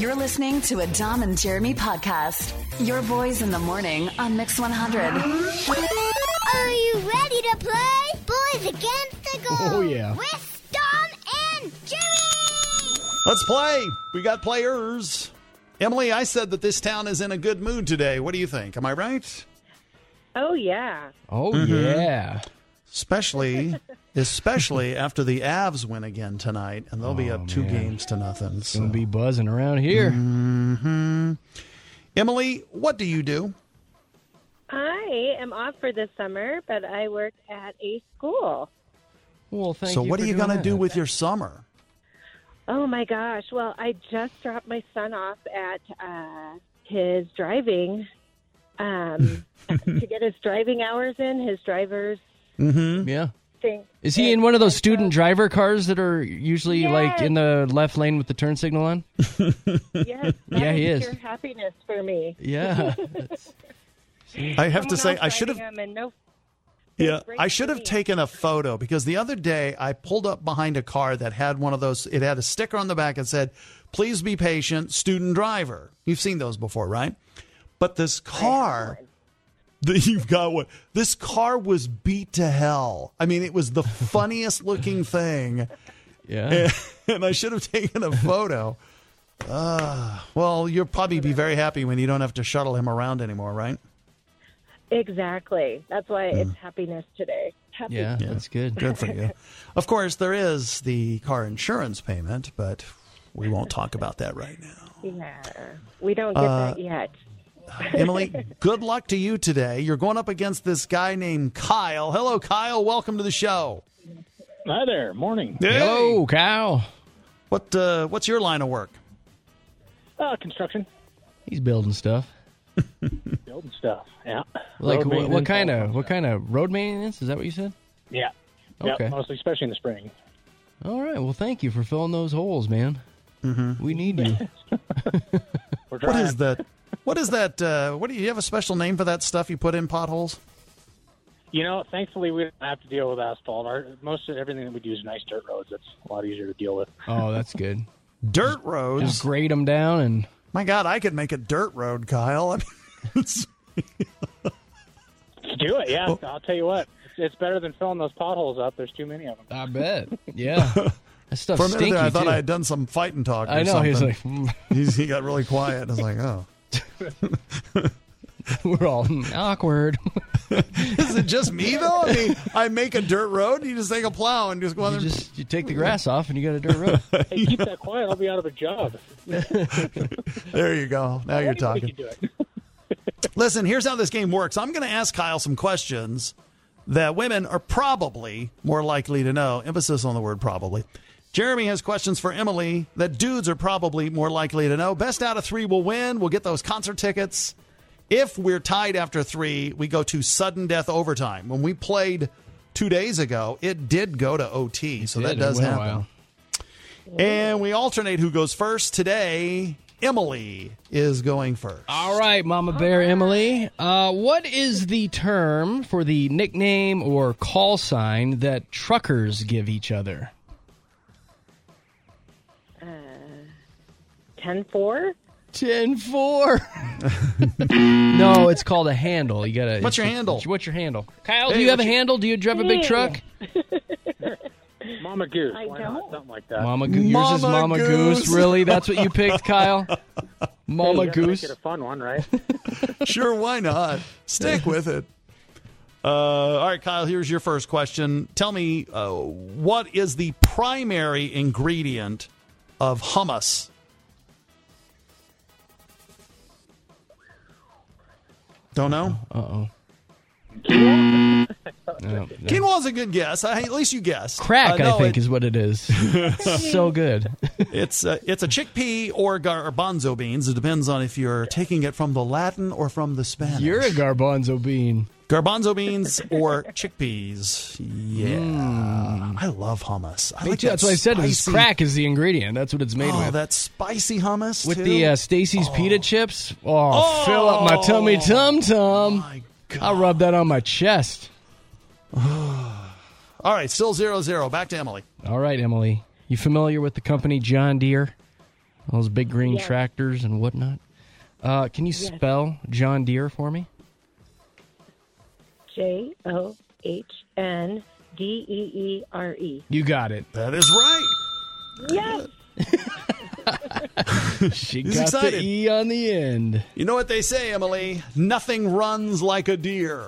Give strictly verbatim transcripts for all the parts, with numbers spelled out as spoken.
You're listening to a Dom and Jeremy podcast. Your boys in the morning on Mix one hundred. Are you ready to play? Boys Against the Goal. Oh, yeah. With Dom and Jeremy. Let's play. We got players. Emily, I said that this town is in a good mood today. What do you think? Am I right? Oh, yeah. Oh, Mm-hmm. yeah. Especially, especially after the Avs win again tonight, and they'll be Oh, up two man. games to nothing. It's So. going to be buzzing around here. Mm-hmm. Emily, what do you do? I am off for this summer, but I work at a school. Well, thank so you what for are you doing going to that. do with your summer? Oh, my gosh. Well, I just dropped my son off at uh, his driving um, to get his driving hours in, his driver's Mm-hmm. Yeah. thing. Is he in one of those student driver cars that are usually Yes. like in the left lane with the turn signal on? Yes, Yeah, he is. Pure happiness for me. Yeah. That's- I have to say, Someone else I should have. driving him and no, Yeah, great I should for have me. taken a photo because the other day I pulled up behind a car that had one of those. It had a sticker on the back that said, "Please be patient, student driver." You've seen those before, right? But this car, the, you've got one. This car was beat to hell. I mean, it was the funniest looking thing, yeah. and I should have taken a photo. Uh, well, you'll probably be very happy when you don't have to shuttle him around anymore, right? Exactly. That's why it's happiness today. Happy. Yeah, that's good. Good for you. Of course, there is the car insurance payment, but we won't talk about that right now. Yeah. We don't get Uh, that yet. Emily, good luck to you today. You're going up against this guy named Kyle. Hello, Kyle. Welcome to the show. Hi there. Morning. Yo, Kyle. What uh, what's your line of work? Uh, construction. He's building stuff. Building stuff. Yeah. Like Road what, what maintenance, kind all of that what stuff. kind of road maintenance? Is that what you said? Yeah. Okay. Yeah, mostly, especially in the spring. All right. Well, thank you for filling those holes, man. Mm-hmm. We need you. We're What trying. is that? What is that? Uh, what do you, you have a special name for that stuff you put in potholes? You know, thankfully we don't have to deal with asphalt. Our, most of everything that we do is nice dirt roads. It's a lot easier to deal with. Oh, that's good. Dirt roads. Just grade them down and My God, I could make a dirt road, Kyle. I mean, it's- Do it, yeah. I'll tell you what. It's, it's better than filling those potholes up. There's too many of them. I bet. Yeah. That stuff's for a minute stinky, there, I thought too. I had done some fighting talk or I know. something. He's like, mm, He's, he got really quiet. I was like, oh. we're all mm, awkward. Is it just me, though? I mean, I make a dirt road, you just take a plow and just go on You there. just you take the grass off and you got a dirt road. Hey, keep that quiet. I'll be out of a job. There you go. Now you're Anybody talking. can do it. Listen, here's how this game works. I'm going to ask Kyle some questions that women are probably more likely to know. Emphasis on the word probably. Jeremy has questions for Emily that dudes are probably more likely to know. Best out of three will win. We'll get those concert tickets. If we're tied after three, we go to sudden death overtime. When we played two days ago, it did go to O T, so that It does went a happen. while. And we alternate who goes first. Today, Emily is going first. All right, Mama Bear Emily. Uh, what is the term for the nickname or call sign that truckers give each other? ten four? ten four. No, it's called a handle. You gotta. What's your handle? What's your handle? Kyle, do Hey, you have a what's your- handle? Do you drive a big Hey. truck? Mama Goose. I Why don't. not? Something like that. Mama Goose. Yours is Mama Mama Goose. Goose. Really? That's what you picked, Kyle? Hey, Mama you gotta Goose. Make it a fun one, right? Sure, why not? Stick with it. Uh, all right, Kyle, here's your first question. Tell me, uh, what is the primary ingredient of hummus? Don't know? Uh-oh. No, no. Quinoa's a good guess. I, at least you guessed. Crack, Uh, no, I think, it- is what it is. So good. It's a, it's a chickpea or garbanzo beans. It depends on if you're taking it from the Latin or from the Spanish. You're a garbanzo bean. Garbanzo beans or chickpeas. Yeah. I love hummus. I Me like too. that That's what I said. It was spicy- crack is the ingredient. That's what it's made Oh, with. that spicy hummus With too? the uh, Stacy's pita chips. Oh, Oh. fill up my tummy tum tum. My God. I'll rub that on my chest. All right, still zero zero. Back to Emily. All right, Emily. You familiar with the company John Deere? Those big green Yes. tractors and whatnot. Uh, can you Yes. spell John Deere for me? J O H N D E E R E. You got it. That is right. Yes. She He's got excited. the E on the end. You know what they say, Emily? Nothing runs like a deer.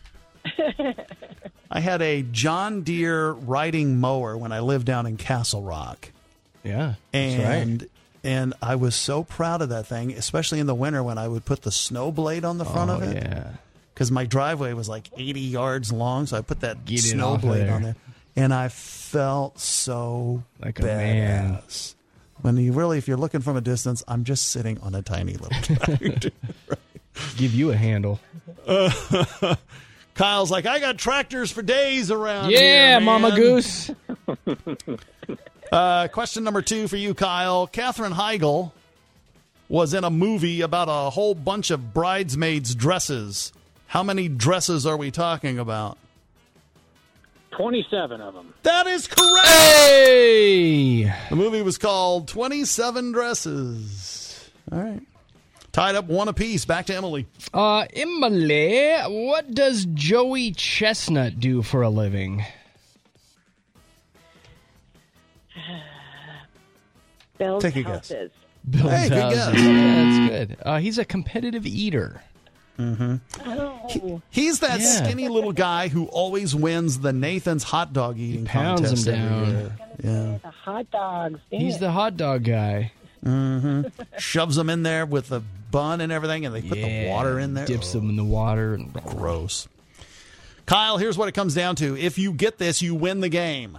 I had a John Deere riding mower when I lived down in Castle Rock. Yeah, that's And right. and I was so proud of that thing, especially in the winter when I would put the snow blade on the front Oh, of it. yeah. Because my driveway was like eighty yards long, so I put that Get it snow off of blade there. on there. And I felt so Like a man. badass. When you really, if you're looking from a distance, I'm just sitting on a tiny little tractor. Give you a handle. Kyle's like, I got tractors for days around Yeah, here, Mama man." Goose. Uh, question number two for you, Kyle. Katherine Heigl was in a movie about a whole bunch of bridesmaids' dresses. How many dresses are we talking about? twenty-seven of them. That is correct. Hey! The movie was called twenty-seven Dresses. All right. Tied up one apiece. Back to Emily. Uh, Emily, what does Joey Chestnut do for a living? Build Take a guess. houses. Builds Hey, good houses. guess. Yeah, that's good. Uh, he's a competitive eater. Oh. He's that Yeah. skinny little guy who always wins the Nathan's hot dog eating pounds contest him every down. year. Yeah. The hot dogs. Dang He's it. the hot dog guy. Shoves them in there with the bun and everything, and they put the Yeah, water in there. Dips Oh, them in the water. And gross. Kyle, here's what it comes down to. If you get this, you win the game.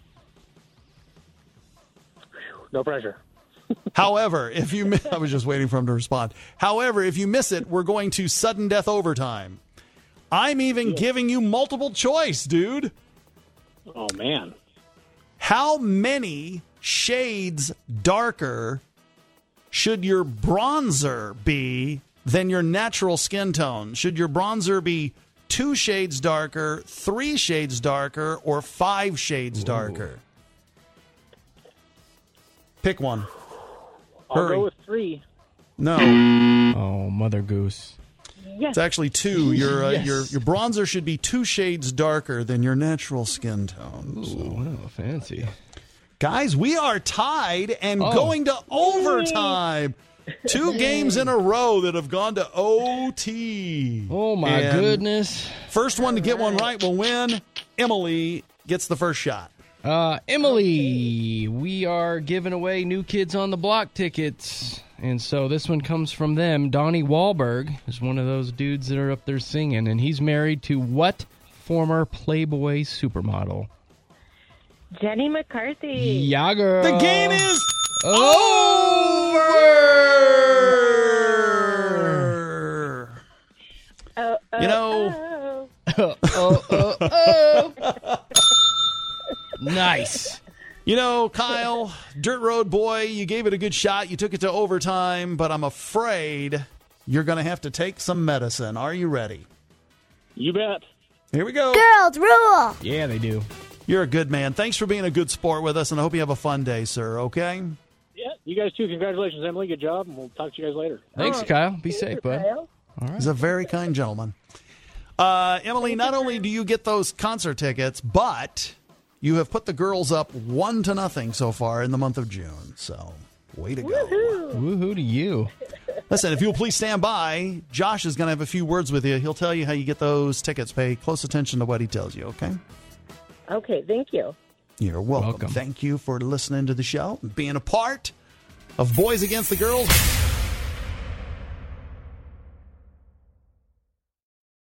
No pressure. However, if you mi- I was just waiting for him to respond. However, if you miss it, we're going to sudden death overtime. I'm even giving you multiple choice, dude. Oh, man. How many shades darker should your bronzer be than your natural skin tone? Should your bronzer be two shades darker, three shades darker, or five shades darker? Pick one. I'll Hurry. go with three. No, Oh, Mother Goose. Yes. it's actually two. Your uh, Yes. your your bronzer should be two shades darker than your natural skin tone. Ooh, wow, fancy. Guys, we are tied and Oh. going to overtime. Two games in a row that have gone to O T. Oh, my And goodness. First one to get one right will win. Emily gets the first shot. Uh, Emily, we are giving away New Kids on the Block tickets. And so this one comes from them. Donnie Wahlberg is one of those dudes that are up there singing. And he's married to what former Playboy supermodel? Jenny McCarthy. Yeah, girl. The game is over. Oh, oh, You know, oh. oh, oh, oh. Nice. You know, Kyle, Dirt Road Boy, you gave it a good shot. You took it to overtime, but I'm afraid you're going to have to take some medicine. Are you ready? You bet. Here we go. Girls rule. Yeah, they do. You're a good man. Thanks for being a good sport with us, and I hope you have a fun day, sir, okay? Yeah, you guys too. Congratulations, Emily. Good job, and we'll talk to you guys later. Thanks, Kyle. Be safe, bud. Kyle? He's a very kind gentleman. Uh, Emily, not only do you get those concert tickets, but you have put the girls up one to nothing so far in the month of June. So, way to go. Woohoo to you. Listen, if you'll please stand by, Josh is going to have a few words with you. He'll tell you how you get those tickets. Pay close attention to what he tells you, okay? Okay, thank you. You're welcome. Welcome. Thank you for listening to the show and being a part of Boys Against the Girls.